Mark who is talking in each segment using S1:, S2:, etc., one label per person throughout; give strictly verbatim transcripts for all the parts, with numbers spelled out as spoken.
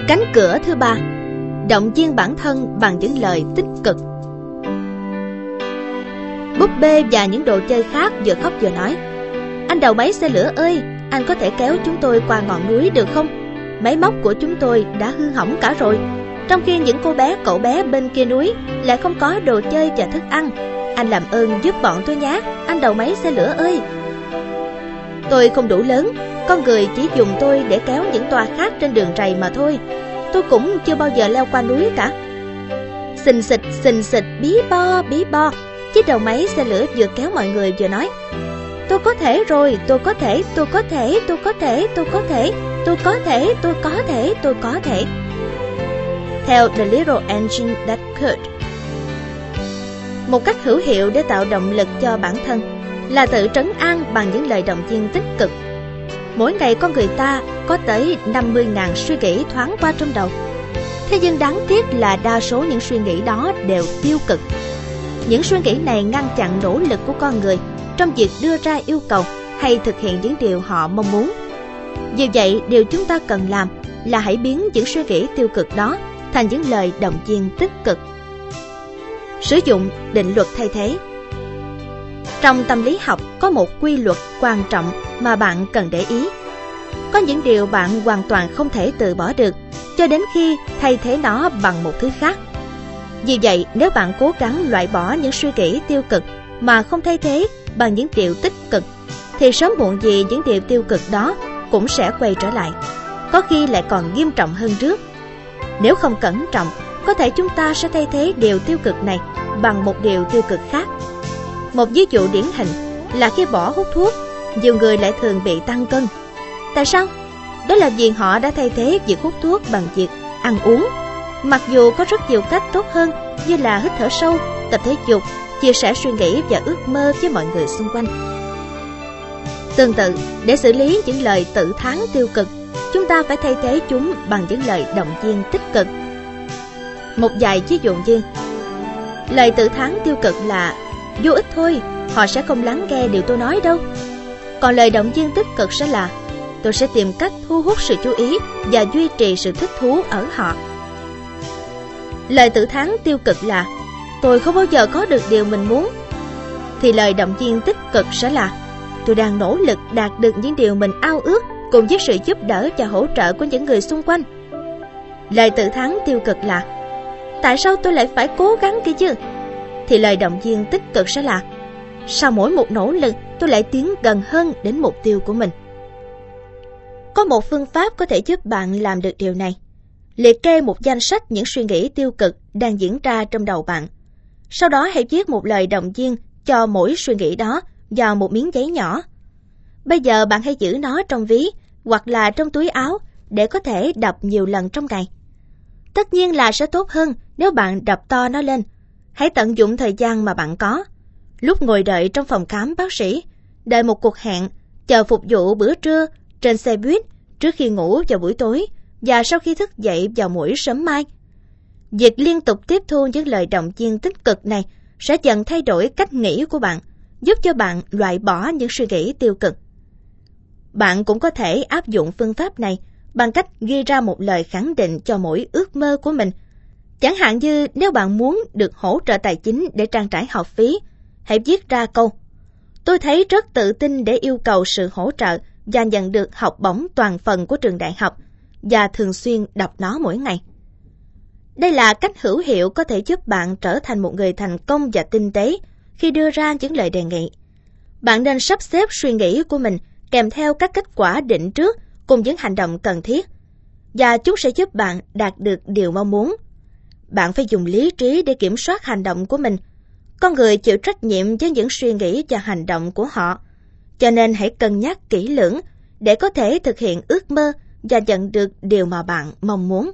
S1: Cánh cửa thứ ba, động viên bản thân bằng những lời tích cực. Búp bê và những đồ chơi khác vừa khóc vừa nói: "Anh đầu máy xe lửa ơi, anh có thể kéo chúng tôi qua ngọn núi được không? Máy móc của chúng tôi đã hư hỏng cả rồi. Trong khi những cô bé cậu bé bên kia núi lại không có đồ chơi và thức ăn. Anh làm ơn giúp bọn tôi nhé, anh đầu máy xe lửa ơi." Tôi không đủ lớn, con người chỉ dùng tôi để kéo những toa khác trên đường rầy mà thôi. Tôi cũng chưa bao giờ leo qua núi cả. Xình xịch, xình xịch, bí bo, bí bo. Chiếc đầu máy xe lửa vừa kéo mọi người vừa nói: "Tôi có thể rồi, tôi có thể, tôi có thể, tôi có thể, tôi có thể, tôi có thể, tôi có thể, tôi có thể." Theo The Little Engine That Could. Một cách hữu hiệu để tạo động lực cho bản thân là tự trấn an bằng những lời động viên tích cực. Mỗi ngày con người ta có tới năm mươi nghìn suy nghĩ thoáng qua trong đầu. Thế nhưng đáng tiếc là đa số những suy nghĩ đó đều tiêu cực. Những suy nghĩ này ngăn chặn nỗ lực của con người trong việc đưa ra yêu cầu hay thực hiện những điều họ mong muốn. Vì vậy, điều chúng ta cần làm là hãy biến những suy nghĩ tiêu cực đó thành những lời động viên tích cực. Sử dụng định luật thay thế. Trong tâm lý học có một quy luật quan trọng mà bạn cần để ý. Có những điều bạn hoàn toàn không thể từ bỏ được cho đến khi thay thế nó bằng một thứ khác. Vì vậy, nếu bạn cố gắng loại bỏ những suy nghĩ tiêu cực mà không thay thế bằng những điều tích cực, thì sớm muộn gì những điều tiêu cực đó cũng sẽ quay trở lại, có khi lại còn nghiêm trọng hơn trước. Nếu không cẩn trọng, có thể chúng ta sẽ thay thế điều tiêu cực này bằng một điều tiêu cực khác. Một ví dụ điển hình là khi bỏ hút thuốc, nhiều người lại thường bị tăng cân. Tại sao? Đó là vì họ đã thay thế việc hút thuốc bằng việc ăn uống. Mặc dù có rất nhiều cách tốt hơn như là hít thở sâu, tập thể dục, chia sẻ suy nghĩ và ước mơ với mọi người xung quanh. Tương tự, để xử lý những lời tự thán tiêu cực, chúng ta phải thay thế chúng bằng những lời động viên tích cực. Một vài ví dụ như: lời tự thán tiêu cực là vô ích thôi, họ sẽ không lắng nghe điều tôi nói đâu. Còn lời động viên tích cực sẽ là: tôi sẽ tìm cách thu hút sự chú ý và duy trì sự thích thú ở họ. Lời tự thán tiêu cực là: tôi không bao giờ có được điều mình muốn. Thì lời động viên tích cực sẽ là: tôi đang nỗ lực đạt được những điều mình ao ước cùng với sự giúp đỡ và hỗ trợ của những người xung quanh. Lời tự thán tiêu cực là: tại sao tôi lại phải cố gắng kia chứ? Thì lời động viên tích cực sẽ là: sau mỗi một nỗ lực tôi lại tiến gần hơn đến mục tiêu của mình. Có một phương pháp có thể giúp bạn làm được điều này. Liệt kê một danh sách những suy nghĩ tiêu cực đang diễn ra trong đầu bạn. Sau đó hãy viết một lời động viên cho mỗi suy nghĩ đó vào một miếng giấy nhỏ. Bây giờ bạn hãy giữ nó trong ví hoặc là trong túi áo để có thể đọc nhiều lần trong ngày. Tất nhiên là sẽ tốt hơn nếu bạn đọc to nó lên. Hãy tận dụng thời gian mà bạn có. Lúc ngồi đợi trong phòng khám bác sĩ, đợi một cuộc hẹn, chờ phục vụ bữa trưa, trên xe buýt, trước khi ngủ vào buổi tối và sau khi thức dậy vào mỗi sớm mai. Việc liên tục tiếp thu những lời động viên tích cực này sẽ dần thay đổi cách nghĩ của bạn, giúp cho bạn loại bỏ những suy nghĩ tiêu cực. Bạn cũng có thể áp dụng phương pháp này bằng cách ghi ra một lời khẳng định cho mỗi ước mơ của mình. Chẳng hạn như nếu bạn muốn được hỗ trợ tài chính để trang trải học phí, hãy viết ra câu: tôi thấy rất tự tin để yêu cầu sự hỗ trợ và nhận được học bổng toàn phần của trường đại học, và thường xuyên đọc nó mỗi ngày. Đây là cách hữu hiệu có thể giúp bạn trở thành một người thành công và tinh tế khi đưa ra những lời đề nghị. Bạn nên sắp xếp suy nghĩ của mình kèm theo các kết quả định trước cùng những hành động cần thiết, và chúng sẽ giúp bạn đạt được điều mong muốn. Bạn phải dùng lý trí để kiểm soát hành động của mình. Con người chịu trách nhiệm với những suy nghĩ và hành động của họ, cho nên hãy cân nhắc kỹ lưỡng để có thể thực hiện ước mơ và nhận được điều mà bạn mong muốn.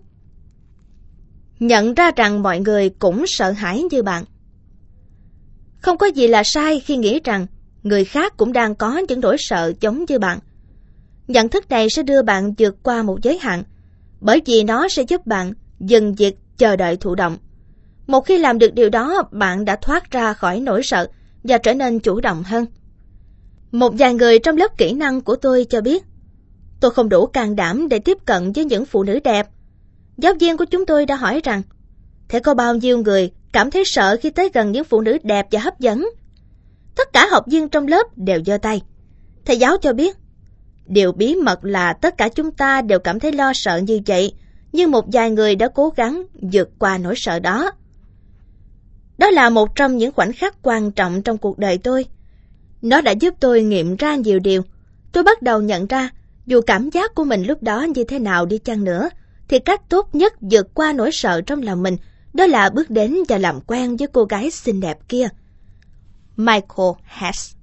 S1: Nhận ra rằng mọi người cũng sợ hãi như bạn. Không có gì là sai khi nghĩ rằng người khác cũng đang có những nỗi sợ giống như bạn. Nhận thức này sẽ đưa bạn vượt qua một giới hạn, bởi vì nó sẽ giúp bạn dừng việc chờ đợi thụ động. Một khi làm được điều đó, bạn đã thoát ra khỏi nỗi sợ và trở nên chủ động hơn. Một vài người trong lớp kỹ năng của tôi cho biết: tôi không đủ can đảm để tiếp cận với những phụ nữ đẹp. Giáo viên của chúng tôi đã hỏi rằng, thế có bao nhiêu người cảm thấy sợ khi tới gần những phụ nữ đẹp và hấp dẫn? Tất cả học viên trong lớp đều giơ tay. Thầy giáo cho biết, điều bí mật là tất cả chúng ta đều cảm thấy lo sợ như vậy, nhưng một vài người đã cố gắng vượt qua nỗi sợ đó. Đó là một trong những khoảnh khắc quan trọng trong cuộc đời tôi. Nó đã giúp tôi nghiệm ra nhiều điều. Tôi bắt đầu nhận ra, dù cảm giác của mình lúc đó như thế nào đi chăng nữa, thì cách tốt nhất vượt qua nỗi sợ trong lòng mình, đó là bước đến và làm quen với cô gái xinh đẹp kia. Michael Hess.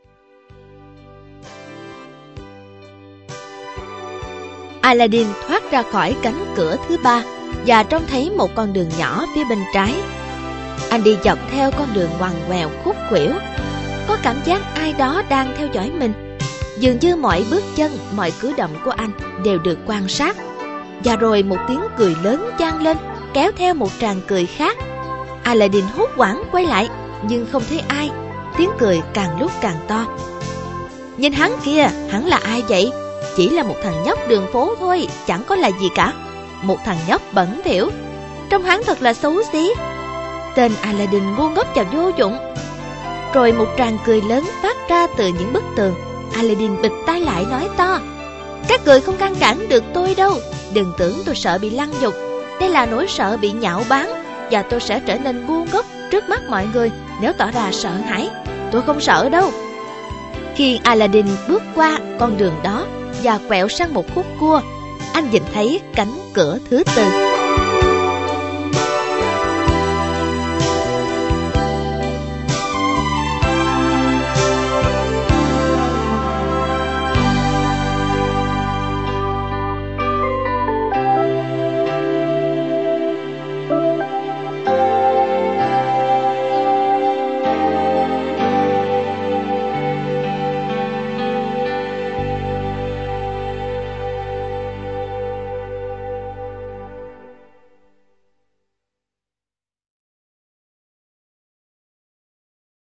S1: Aladdin thoát ra khỏi cánh cửa thứ ba và trông thấy một con đường nhỏ phía bên trái. Anh đi dọc theo con đường ngoằn ngoèo khúc khuỷu. Có cảm giác ai đó đang theo dõi mình. Dường như mọi bước chân, mọi cử động của anh đều được quan sát. Và rồi một tiếng cười lớn vang lên, kéo theo một tràng cười khác. Aladdin hốt hoảng quay lại, nhưng không thấy ai. Tiếng cười càng lúc càng to. Nhìn hắn kia, hắn là ai vậy? Chỉ là một thằng nhóc đường phố thôi, chẳng có là gì cả. Một thằng nhóc bẩn thỉu. Trông hắn thật là xấu xí. Tên Aladdin ngu ngốc và vô dụng. Rồi một tràng cười lớn phát ra từ những bức tường. Aladdin bịt tai lại nói to, các người không ngăn cản được tôi đâu. Đừng tưởng tôi sợ bị lăng nhục. Đây là nỗi sợ bị nhạo báng, và tôi sẽ trở nên ngu ngốc trước mắt mọi người nếu tỏ ra sợ hãi. Tôi không sợ đâu. Khi Aladdin bước qua con đường đó và quẹo sang một khúc cua, anh nhìn thấy cánh cửa thứ tư.